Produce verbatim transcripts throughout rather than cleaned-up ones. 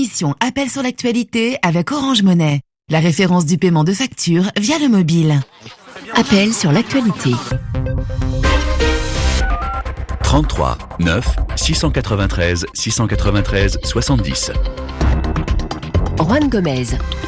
l'émission Appel sur l'actualité avec Orange Monnaie. La référence du paiement de facture via le mobile. Appel sur l'actualité. trente-trois neuf six cent quatre-vingt-treize six cent quatre-vingt-treize soixante-dix. Juan Gomez.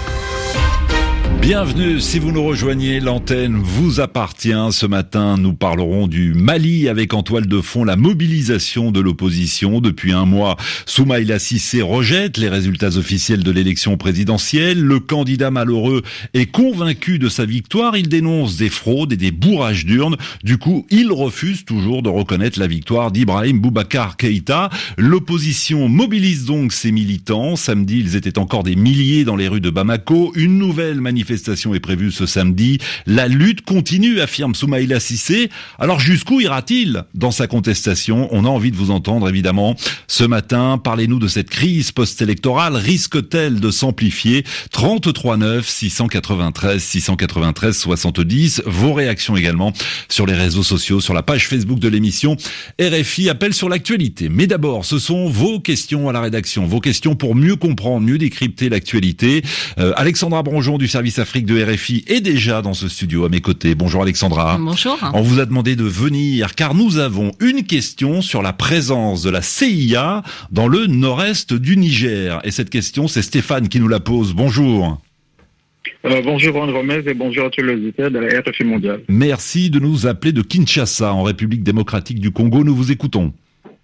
Bienvenue, si vous nous rejoignez, l'antenne vous appartient. Ce matin, nous parlerons du Mali avec en toile de fond la mobilisation de l'opposition. Depuis un mois, Soumaïla Cissé rejette les résultats officiels de l'élection présidentielle. Le candidat malheureux est convaincu de sa victoire. Il dénonce des fraudes et des bourrages d'urnes. Du coup, il refuse toujours de reconnaître la victoire d'Ibrahim Boubacar Keïta. L'opposition mobilise donc ses militants. Samedi, ils étaient encore des milliers dans les rues de Bamako. Une nouvelle manifestation manifestation est prévue ce samedi. La lutte continue, affirme Soumaïla Cissé. Alors jusqu'où ira-t-il dans sa contestation? On a envie de vous entendre, évidemment. Ce matin, parlez-nous de cette crise post-électorale. Risque-t-elle de s'amplifier? trente-trois neuf six cent quatre-vingt-treize six cent quatre-vingt-treize soixante-dix. Vos réactions également sur les réseaux sociaux, sur la page Facebook de l'émission R F I Appel sur l'actualité. Mais d'abord, ce sont vos questions à la rédaction, vos questions pour mieux comprendre, mieux décrypter l'actualité. Euh, Alexandra Bronjon du service Afrique de R F I est déjà dans ce studio à mes côtés. Bonjour Alexandra. Bonjour. On vous a demandé de venir car nous avons une question sur la présence de la C I A dans le nord-est du Niger. Et cette question, c'est Stéphane qui nous la pose. Bonjour. Euh, bonjour Juan Gomez et bonjour à tous les auditeurs de la R F I mondiale. Merci de nous appeler de Kinshasa, en République démocratique du Congo. Nous vous écoutons.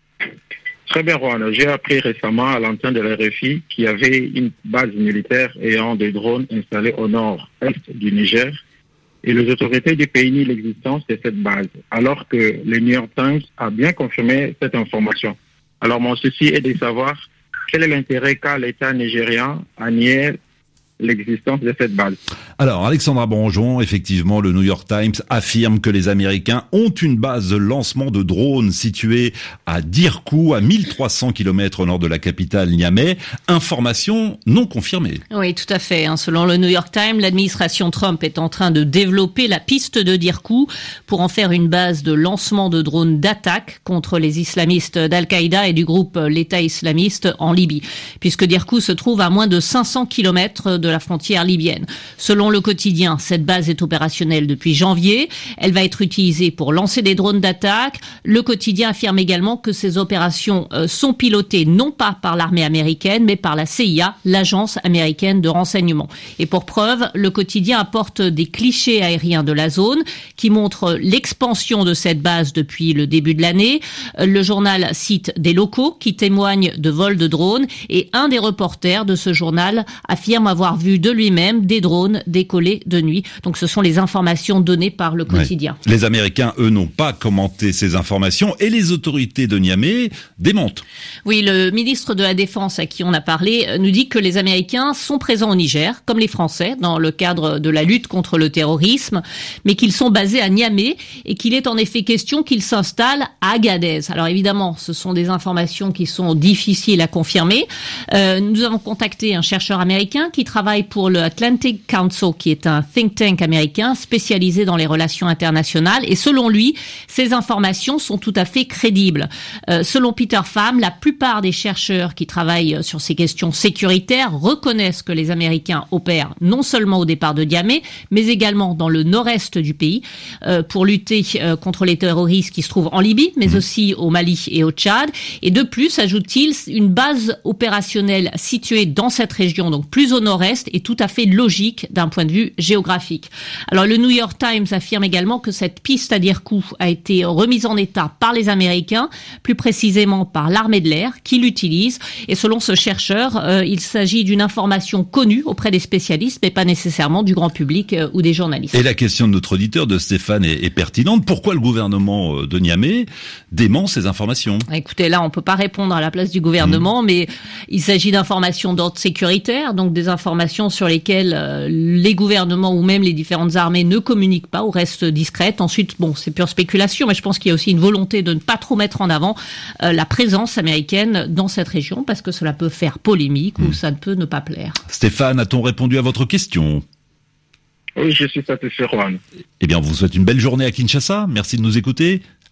Très bien, Juan. J'ai appris récemment à l'antenne de la R F I qu'il y avait une base militaire ayant des drones installés au nord-est du Niger et les autorités du pays nient l'existence de cette base, alors que le New York Times a bien confirmé cette information. Alors mon souci est de savoir quel est l'intérêt qu'a l'État nigérien à nier l'existence de cette base. Alors, Alexandra Bronjon, effectivement, le New York Times affirme que les Américains ont une base de lancement de drones située à Dirkou, à mille trois cents kilomètres au nord de la capitale Niamey. Information non confirmée. Oui, tout à fait. Selon le New York Times, l'administration Trump est en train de développer la piste de Dirkou pour en faire une base de lancement de drones d'attaque contre les islamistes d'Al-Qaïda et du groupe l'État islamiste en Libye, puisque Dirkou se trouve à moins de cinq cents kilomètres de de la frontière libyenne. Selon le quotidien, cette base est opérationnelle depuis janvier. Elle va être utilisée pour lancer des drones d'attaque. Le quotidien affirme également que ces opérations euh, sont pilotées non pas par l'armée américaine, mais par la C I A, l'agence américaine de renseignement. Et pour preuve, le quotidien apporte des clichés aériens de la zone qui montrent l'expansion de cette base depuis le début de l'année. Le journal cite des locaux qui témoignent de vols de drones et un des reporters de ce journal affirme avoir vu de lui-même des drones décoller de nuit. Donc ce sont les informations données par le quotidien. Ouais. Les Américains, eux, n'ont pas commenté ces informations et les autorités de Niamey démentent. Oui, le ministre de la Défense à qui on a parlé nous dit que les Américains sont présents au Niger, comme les Français, dans le cadre de la lutte contre le terrorisme, mais qu'ils sont basés à Niamey et qu'il est en effet question qu'ils s'installent à Agadez. Alors évidemment, ce sont des informations qui sont difficiles à confirmer. Euh, nous avons contacté un chercheur américain qui travaille pour le Atlantic Council, qui est un think tank américain spécialisé dans les relations internationales. Et selon lui, ces informations sont tout à fait crédibles. Euh, selon Peter Pham, la plupart des chercheurs qui travaillent sur ces questions sécuritaires reconnaissent que les Américains opèrent non seulement au départ de Niamey, mais également dans le nord-est du pays euh, pour lutter euh, contre les terroristes qui se trouvent en Libye, mais aussi au Mali et au Tchad. Et de plus, ajoute-t-il, une base opérationnelle située dans cette région, donc plus au nord-est, est tout à fait logique d'un point de vue géographique. Alors le New York Times affirme également que cette piste à Dirkou a été remise en état par les Américains, plus précisément par l'armée de l'air qui l'utilise. Et selon ce chercheur, euh, il s'agit d'une information connue auprès des spécialistes, mais pas nécessairement du grand public euh, ou des journalistes. Et la question de notre auditeur, de Stéphane, est, est pertinente. Pourquoi le gouvernement de Niamey dément ces informations? Écoutez, là, on peut pas répondre à la place du gouvernement, mmh. mais il s'agit d'informations d'ordre sécuritaire, donc des informations sur lesquelles euh, les gouvernements ou même les différentes armées ne communiquent pas ou restent discrètes. Ensuite, bon, c'est pure spéculation, mais je pense qu'il y a aussi une volonté de ne pas trop mettre en avant euh, la présence américaine dans cette région, parce que cela peut faire polémique mmh. ou ça ne peut ne pas plaire. Stéphane, a-t-on répondu à votre question? Oui, je suis satisfait, Juan. Eh bien, on vous souhaite une belle journée à Kinshasa. Merci de nous écouter.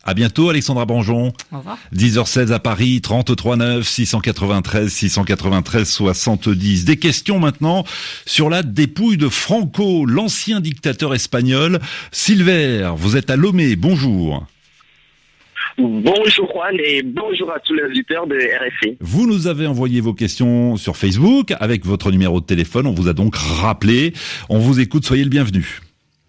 À bientôt, Alexandra Banjon. Au revoir. dix heures seize à Paris, trente-trois neuf, six cent quatre-vingt-treize, six cent quatre-vingt-treize, soixante-dix. Des questions maintenant sur la dépouille de Franco, l'ancien dictateur espagnol. Silver, vous êtes à Lomé, bonjour. Bonjour Juan et bonjour à tous les auditeurs de R F I. Vous nous avez envoyé vos questions sur Facebook avec votre numéro de téléphone. On vous a donc rappelé. On vous écoute, soyez le bienvenu.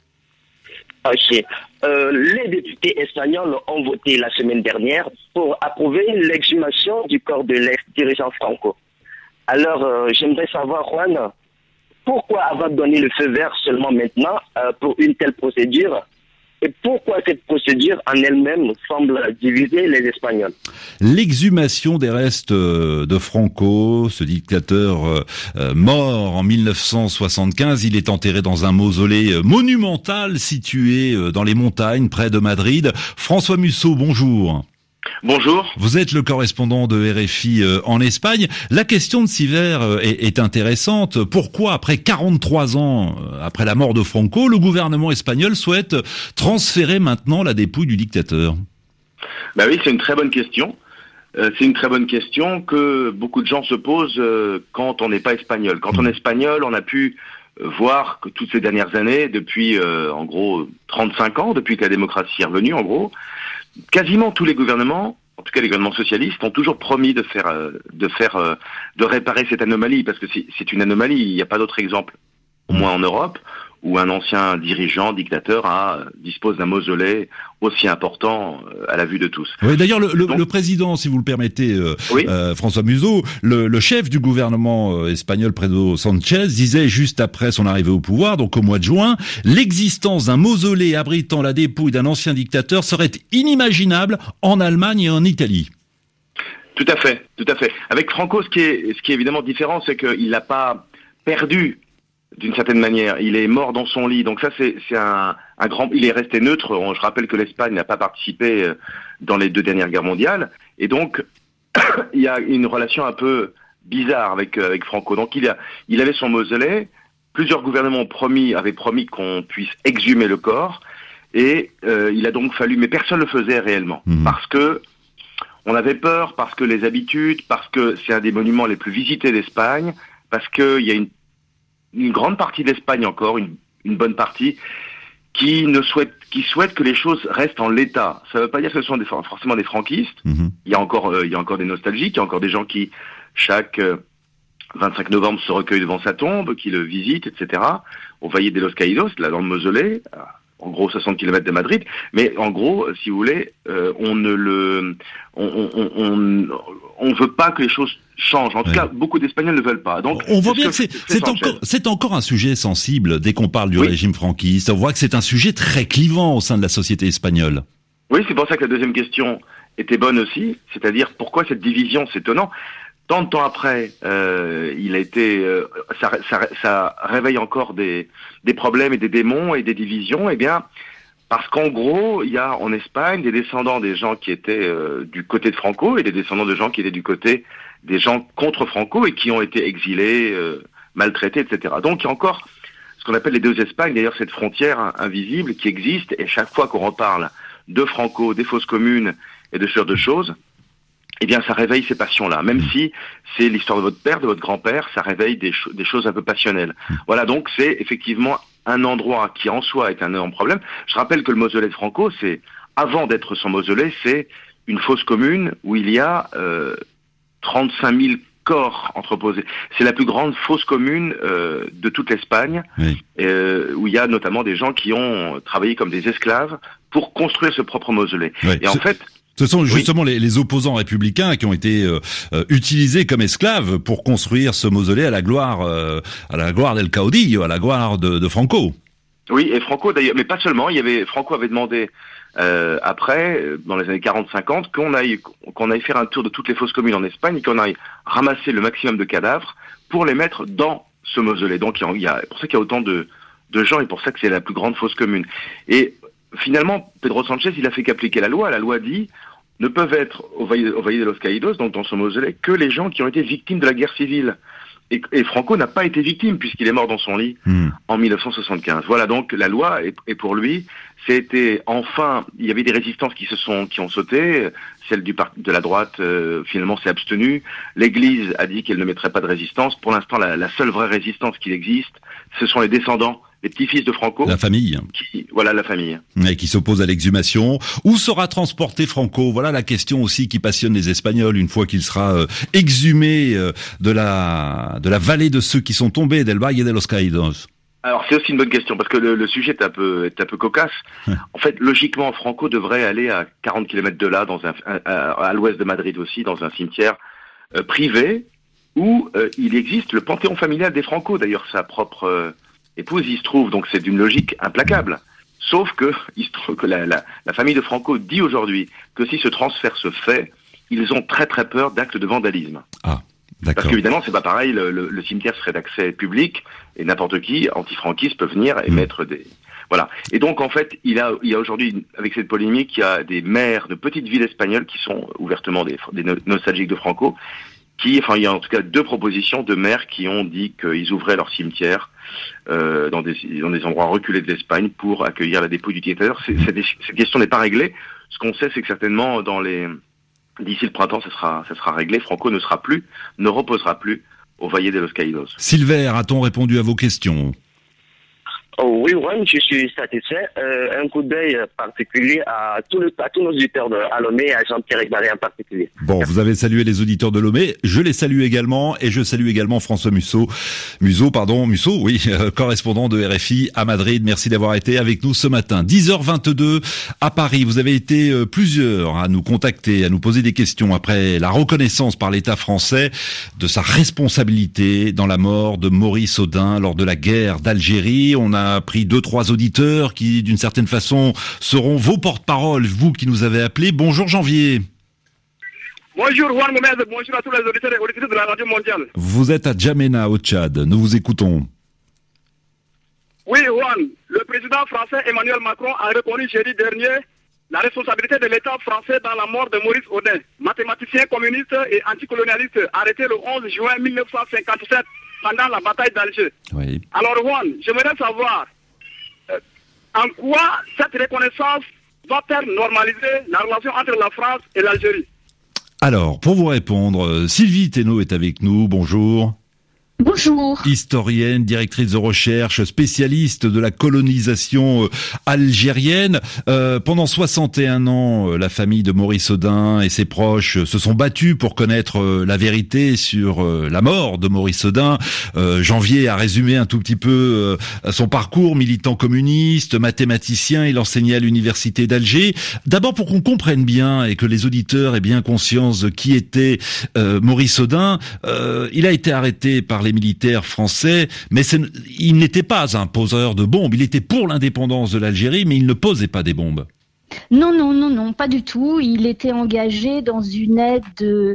Ok. Euh, les députés espagnols ont voté la semaine dernière pour approuver l'exhumation du corps de l'ex-dirigeant Franco. Alors, euh, j'aimerais savoir, Juan, pourquoi avoir donné le feu vert seulement maintenant euh, pour une telle procédure? Et pourquoi cette procédure en elle-même semble diviser les Espagnols? L'exhumation des restes de Franco, ce dictateur euh, mort en mille neuf cent soixante-quinze, il est enterré dans un mausolée monumental situé dans les montagnes près de Madrid. François Musso, bonjour. Bonjour. Vous êtes le correspondant de R F I en Espagne. La question de Silver est, est intéressante. Pourquoi, après quarante-trois ans, après la mort de Franco, le gouvernement espagnol souhaite transférer maintenant la dépouille du dictateur? Bah oui, c'est une très bonne question. Euh, c'est une très bonne question que beaucoup de gens se posent euh, quand on n'est pas espagnol. Quand on est espagnol, on a pu euh, voir que toutes ces dernières années, depuis euh, en gros trente-cinq ans, depuis que la démocratie est revenue, en gros, quasiment tous les gouvernements, en tout cas les gouvernements socialistes, ont toujours promis de faire, euh, de faire, euh, de réparer cette anomalie, parce que c'est, c'est une anomalie. Il n'y a pas d'autre exemple, au moins en Europe, où un ancien dirigeant, dictateur, a, dispose d'un mausolée aussi important à la vue de tous. Oui, d'ailleurs, le, le, Donc, le président, si vous le permettez, euh, oui. euh, François Musso, le, le chef du gouvernement euh, espagnol, Pedro Sánchez, disait juste après son arrivée au pouvoir, donc au mois de juin, l'existence d'un mausolée abritant la dépouille d'un ancien dictateur serait inimaginable en Allemagne et en Italie. Tout à fait, tout à fait. Avec Franco, ce qui est, ce qui est évidemment différent, c'est qu'il n'a pas perdu d'une certaine manière. Il est mort dans son lit. Donc ça, c'est, c'est un, un grand... Il est resté neutre. Je rappelle que l'Espagne n'a pas participé dans les deux dernières guerres mondiales. Et donc, il y a une relation un peu bizarre avec, avec Franco. Donc il, a, il avait son mausolée. Plusieurs gouvernements ont promis, avaient promis qu'on puisse exhumer le corps. Et euh, il a donc fallu... Mais personne ne le faisait réellement. Mmh. Parce que on avait peur, parce que les habitudes, parce que c'est un des monuments les plus visités d'Espagne, parce qu'il y a une une grande partie d'Espagne encore, une, une bonne partie, qui ne souhaite, qui souhaite que les choses restent en l'état. Ça ne veut pas dire que ce sont des, forcément des franquistes. Mmh. Il y a encore, euh, il y a encore des nostalgiques, il y a encore des gens qui, chaque euh, vingt-cinq novembre, se recueillent devant sa tombe, qui le visitent, et cetera. Au Valle de los Caídos, là, dans le mausolée, en gros soixante kilomètres de Madrid. Mais en gros, si vous voulez, euh, on ne le, on, on, on, on veut pas que les choses changent. En tout ouais. cas, beaucoup d'Espagnols ne veulent pas. Donc, on voit bien que c'est, c'est, c'est encore, c'est encore un sujet sensible dès qu'on parle du oui. régime franquiste. On voit que c'est un sujet très clivant au sein de la société espagnole. Oui, c'est pour ça que la deuxième question était bonne aussi. C'est-à-dire, pourquoi cette division? C'est étonnant. Tant de temps après, euh, il a été, euh, ça, ça, ça réveille encore des, des problèmes et des démons et des divisions. Eh bien, parce qu'en gros, il y a en Espagne des descendants des gens qui étaient euh, du côté de Franco et des descendants de gens qui étaient du côté des gens contre Franco et qui ont été exilés, euh, maltraités, et cetera. Donc, il y a encore ce qu'on appelle les deux Espagnes. D'ailleurs, cette frontière invisible qui existe. Et chaque fois qu'on reparle de Franco, des fosses communes et de ce genre de choses, eh bien, ça réveille ces passions-là. Même si c'est l'histoire de votre père, de votre grand-père, ça réveille des, cho- des choses un peu passionnelles. Voilà, donc c'est effectivement un endroit qui en soi est un énorme problème. Je rappelle que le mausolée de Franco, c'est, avant d'être son mausolée, c'est une fosse commune où il y a euh, trente-cinq mille corps entreposés. C'est la plus grande fosse commune euh, de toute l'Espagne, oui. euh, où il y a notamment des gens qui ont travaillé comme des esclaves pour construire ce propre mausolée. Oui. Et en c'est... fait... Ce sont justement oui. les, les opposants républicains qui ont été euh, euh, utilisés comme esclaves pour construire ce mausolée à la gloire, euh, à la gloire del Caudillo, à la gloire de, de Franco. Oui, et Franco d'ailleurs, mais pas seulement. Il y avait Franco avait demandé euh, après, dans les années quarante cinquante, qu'on aille qu'on aille faire un tour de toutes les fosses communes en Espagne et qu'on aille ramasser le maximum de cadavres pour les mettre dans ce mausolée. Donc il y a, pour ça qu'il y a autant de, de gens et pour ça que c'est la plus grande fosse commune. Et finalement, Pedro Sánchez, il a fait qu'appliquer la loi. La loi dit ne peuvent être au Valle, au Valle de los Caídos, donc dans son mausolée, que les gens qui ont été victimes de la guerre civile. Et, et Franco n'a pas été victime puisqu'il est mort dans son lit mmh. en mille neuf cent soixante-quinze. Voilà donc la loi et, et pour lui, c'était enfin, il y avait des résistances qui se sont qui ont sauté. Celle du par- de la droite euh, finalement s'est abstenue. L'Église a dit qu'elle ne mettrait pas de résistance. Pour l'instant, la, la seule vraie résistance qui existe, ce sont les descendants, les petits-fils de Franco. La famille. Qui, voilà la famille. Et qui s'oppose à l'exhumation. Où sera transporté Franco? Voilà la question aussi qui passionne les Espagnols une fois qu'il sera euh, exhumé euh, de la de la vallée de ceux qui sont tombés, del Valle de los Caídos. Alors c'est aussi une bonne question parce que le, le sujet est un peu est un peu cocasse. En fait, logiquement, Franco devrait aller à quarante kilomètres de là, dans un à, à l'ouest de Madrid aussi, dans un cimetière euh, privé où euh, il existe le panthéon familial des Franco. D'ailleurs, sa propre euh, épouse y se trouve, donc c'est d'une logique implacable. Sauf que il se trouve que la, la, la famille de Franco dit aujourd'hui que si ce transfert se fait, ils ont très très peur d'actes de vandalisme. Ah. D'accord. Parce qu'évidemment, c'est pas pareil, le, le, le cimetière serait d'accès public et n'importe qui, anti-franquiste, peut venir et mmh. mettre des... Voilà. Et donc, en fait, il a, il y a aujourd'hui, avec cette polémique, il y a des maires de petites villes espagnoles qui sont ouvertement des, des nostalgiques de Franco, qui, enfin, il y a en tout cas deux propositions de maires qui ont dit qu'ils ouvraient leur cimetière euh, dans, des, dans des endroits reculés de l'Espagne pour accueillir la dépouille du dictateur. C'est, c'est des, cette question n'est pas réglée. Ce qu'on sait, c'est que certainement, dans les... d'ici le printemps, ça sera, ça sera réglé. Franco ne sera plus, ne reposera plus au Valle de los Caídos. Silver, a-t-on répondu à vos questions? Oh, oui, Juan, je suis satisfait. Euh, un coup d'œil particulier à, tout le, à tous nos auditeurs de à Lomé et à Jean-Pierre Egbaré en particulier. Bon, vous avez salué les auditeurs de Lomé, je les salue également, et je salue également François Musso, Musso, pardon, Musso, oui, euh, correspondant de R F I à Madrid. Merci d'avoir été avec nous ce matin. dix heures vingt-deux à Paris. Vous avez été euh, plusieurs à nous contacter, à nous poser des questions après la reconnaissance par l'État français de sa responsabilité dans la mort de Maurice Audin lors de la guerre d'Algérie. On a a pris deux, trois auditeurs qui, d'une certaine façon, seront vos porte-parole, vous qui nous avez appelés. Bonjour Janvier. Bonjour Juan Gomez, bonjour à tous les auditeurs et auditrices de la radio mondiale. Vous êtes à Djamena, au Tchad. Nous vous écoutons. Oui Juan, le président français Emmanuel Macron a reconnu jeudi dernier la responsabilité de l'État français dans la mort de Maurice Audin, mathématicien communiste et anticolonialiste arrêté le onze juin mille neuf cent cinquante-sept pendant la bataille d'Alger. Oui. Alors Juan, j'aimerais savoir euh, en quoi cette reconnaissance va-t-elle normaliser la relation entre la France et l'Algérie? Alors, pour vous répondre, Sylvie Thénault est avec nous. Bonjour. Bonjour. Historienne, directrice de recherche, spécialiste de la colonisation euh, algérienne. Euh, pendant soixante et un ans, euh, la famille de Maurice Audin et ses proches euh, se sont battus pour connaître euh, la vérité sur euh, la mort de Maurice Audin. Euh, Janvier a résumé un tout petit peu euh, son parcours, militant communiste, mathématicien. Il enseignait à l'université d'Alger. D'abord, pour qu'on comprenne bien et que les auditeurs aient bien conscience de qui était euh, Maurice Audin, euh, il a été arrêté par les militaires français, mais il n'était pas un poseur de bombes. Il était pour l'indépendance de l'Algérie, mais il ne posait pas des bombes. Non, non, non, non, pas du tout. Il était engagé dans une aide euh,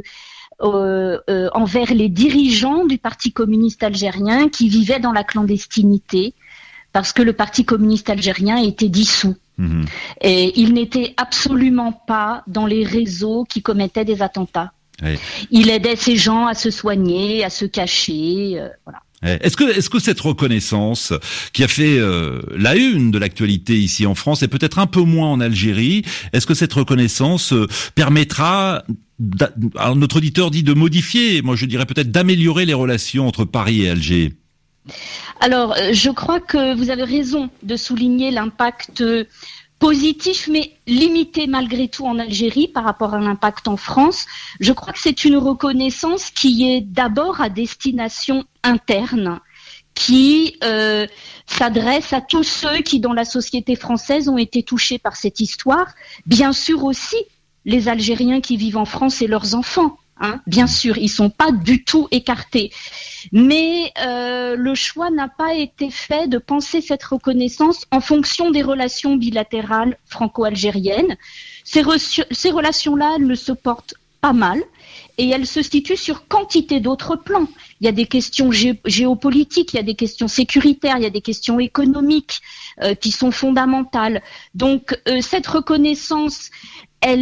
euh, envers les dirigeants du Parti communiste algérien qui vivaient dans la clandestinité, parce que le Parti communiste algérien était dissous. Mmh. Et il n'était absolument pas dans les réseaux qui commettaient des attentats. Oui. Il aidait ces gens à se soigner, à se cacher, euh, voilà. Est-ce que, est-ce que cette reconnaissance qui a fait euh, la une de l'actualité ici en France et peut-être un peu moins en Algérie, est-ce que cette reconnaissance euh, permettra, alors notre auditeur dit de modifier, moi je dirais peut-être d'améliorer les relations entre Paris et Alger? Alors, je crois que vous avez raison de souligner l'impact positif, mais limité malgré tout en Algérie par rapport à l'impact en France. Je crois que c'est une reconnaissance qui est d'abord à destination interne, qui euh, s'adresse à tous ceux qui, dans la société française, ont été touchés par cette histoire. Bien sûr aussi, les Algériens qui vivent en France et leurs enfants. Hein, bien sûr, ils sont pas du tout écartés. Mais euh, le choix n'a pas été fait de penser cette reconnaissance en fonction des relations bilatérales franco-algériennes. Ces, re- ces relations-là, elles ne se portent pas mal et elles se situent sur quantité d'autres plans. Il y a des questions gé- géopolitiques, il y a des questions sécuritaires, il y a des questions économiques euh, qui sont fondamentales. Donc euh, cette reconnaissance, elle est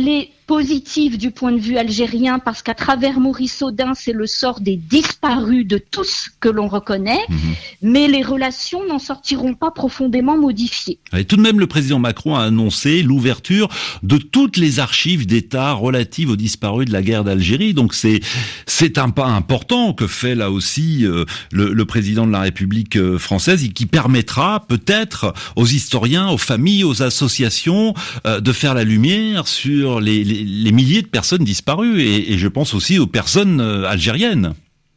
positive du point de vue algérien parce qu'à travers Maurice Audin, c'est le sort des disparus de tous que l'on reconnaît, mmh. mais les relations n'en sortiront pas profondément modifiées. Et tout de même, le président Macron a annoncé l'ouverture de toutes les archives d'État relatives aux disparus de la guerre d'Algérie. Donc c'est c'est un pas important que fait là aussi euh, le, le président de la République euh, française et qui permettra peut-être aux historiens, aux familles, aux associations euh, de faire la lumière sur les, les, les milliers de personnes disparues et, et je pense aussi aux personnes euh, algériennes.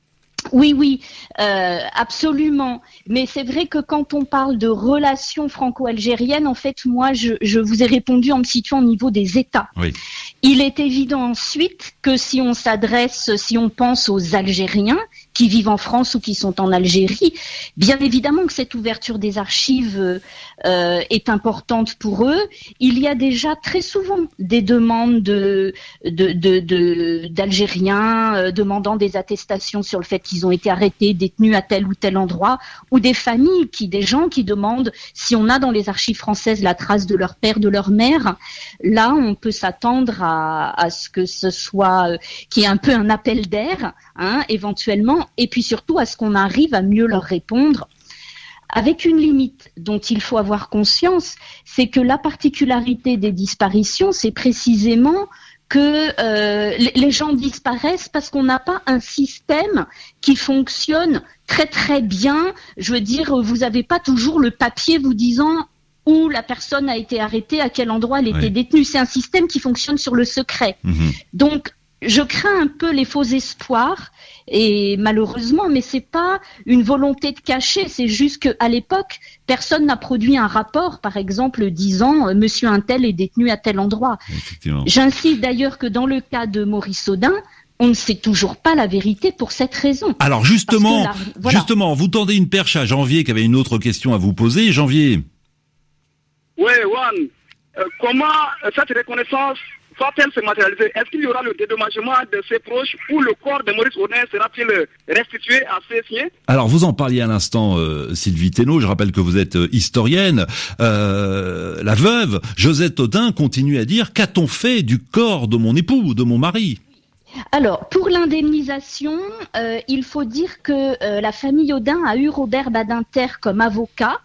Oui, oui, euh, absolument. Mais c'est vrai que quand on parle de relations franco-algériennes, en fait, moi, je, je vous ai répondu en me situant au niveau des États. Oui. Il est évident ensuite que si on s'adresse, si on pense aux Algériens qui vivent en France ou qui sont en Algérie, bien évidemment que cette ouverture des archives euh, est importante pour eux. Il y a déjà très souvent des demandes de, de, de, de, d'Algériens euh, demandant des attestations sur le fait qu'ils ont été arrêtés, détenus à tel ou tel endroit, ou des familles, qui, des gens qui demandent si on a dans les archives françaises la trace de leur père, de leur mère. Là, on peut s'attendre à, à ce que ce soit, euh, qu'il y ait un peu un appel d'air, hein, éventuellement, et puis surtout à ce qu'on arrive à mieux leur répondre. Avec une limite dont il faut avoir conscience, c'est que la particularité des disparitions, c'est précisément que euh, les gens disparaissent parce qu'on n'a pas un système qui fonctionne très très bien. Je veux dire, vous n'avez pas toujours le papier vous disant où la personne a été arrêtée, à quel endroit elle était oui. détenue. C'est un système qui fonctionne sur le secret. Mmh. Donc, je crains un peu les faux espoirs et malheureusement, mais c'est pas une volonté de cacher, c'est juste qu'à l'époque, personne n'a produit un rapport, par exemple, disant euh, Monsieur Untel est détenu à tel endroit. J'insiste d'ailleurs que dans le cas de Maurice Audin, on ne sait toujours pas la vérité pour cette raison. Alors justement, la, voilà. justement, vous tendez une perche à Janvier qui avait une autre question à vous poser. Janvier. Oui, Juan, euh, comment cette reconnaissance va-t-elle se matérialiser? Est-ce qu'il y aura le dédommagement de ses proches ou le corps de Maurice Audin sera-t-il restitué à ses siens? Alors, vous en parliez à l'instant, euh, Sylvie Thénault. Je rappelle que vous êtes euh, historienne. Euh, la veuve, Josette Audin, continue à dire « Qu'a-t-on fait du corps de mon époux, de mon mari ?» Alors, pour l'indemnisation, euh, il faut dire que euh, la famille Audin a eu Robert Badinter comme avocat.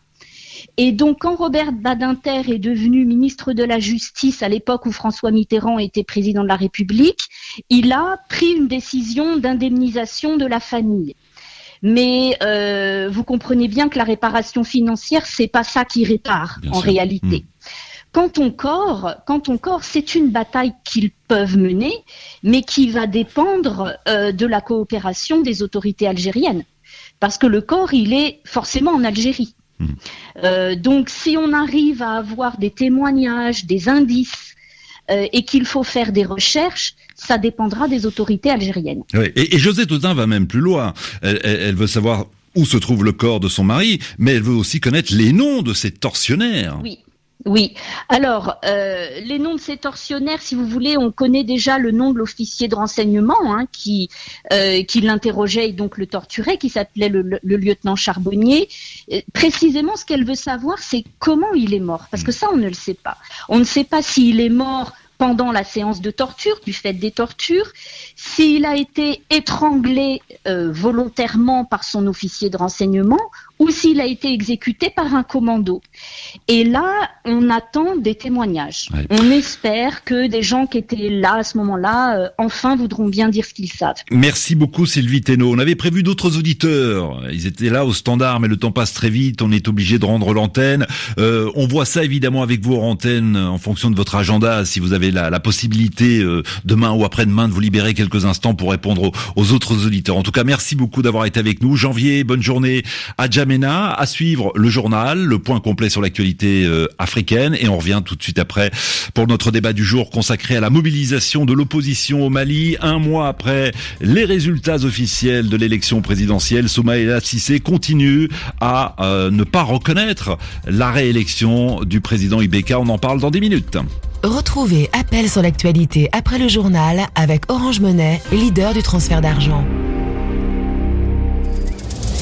Et donc, quand Robert Badinter est devenu ministre de la Justice à l'époque où François Mitterrand était président de la République, il a pris une décision d'indemnisation de la famille. Mais euh, vous comprenez bien que la réparation financière, c'est pas ça qui répare bien en sûr. réalité. Mmh. Quant au corps, quant au corps, c'est une bataille qu'ils peuvent mener, mais qui va dépendre euh, de la coopération des autorités algériennes, parce que le corps, il est forcément en Algérie. Mmh. Euh, donc, si on arrive à avoir des témoignages, des indices, euh, et qu'il faut faire des recherches, ça dépendra des autorités algériennes. Oui. Et, et Josette Audin va même plus loin. Elle, elle, elle veut savoir où se trouve le corps de son mari, mais elle veut aussi connaître les noms de ces tortionnaires. Oui. Oui. Alors, euh, les noms de ces tortionnaires, si vous voulez, on connaît déjà le nom de l'officier de renseignement hein, qui euh, qui l'interrogeait et donc le torturait, qui s'appelait le, le, le lieutenant Charbonnier. Et précisément, ce qu'elle veut savoir, c'est comment il est mort, parce que ça, on ne le sait pas. On ne sait pas s'il est mort pendant la séance de torture, du fait des tortures, s'il a été étranglé euh, volontairement par son officier de renseignement ou s'il a été exécuté par un commando. Et là, on attend des témoignages. Ouais. On espère que des gens qui étaient là à ce moment-là, euh, enfin voudront bien dire ce qu'ils savent. Merci beaucoup Sylvie Thénault. On avait prévu d'autres auditeurs. Ils étaient là au standard, mais le temps passe très vite. On est obligé de rendre l'antenne. Euh, on voit ça évidemment avec vous en antenne, en fonction de votre agenda. Si vous avez la, la possibilité euh, demain ou après-demain de vous libérer quelques instants pour répondre aux, aux autres auditeurs. En tout cas, merci beaucoup d'avoir été avec nous. Janvier, bonne journée à Djamena. À suivre le journal, le point complet sur l'actualité euh, africaine, et on revient tout de suite après pour notre débat du jour consacré à la mobilisation de l'opposition au Mali. Un mois après les résultats officiels de l'élection présidentielle, Soumaïla Cissé continue à euh, ne pas reconnaître la réélection du président Ibeka. On en parle dans dix minutes. Retrouvez Appel sur l'actualité après le journal avec Orange Money, leader du transfert d'argent.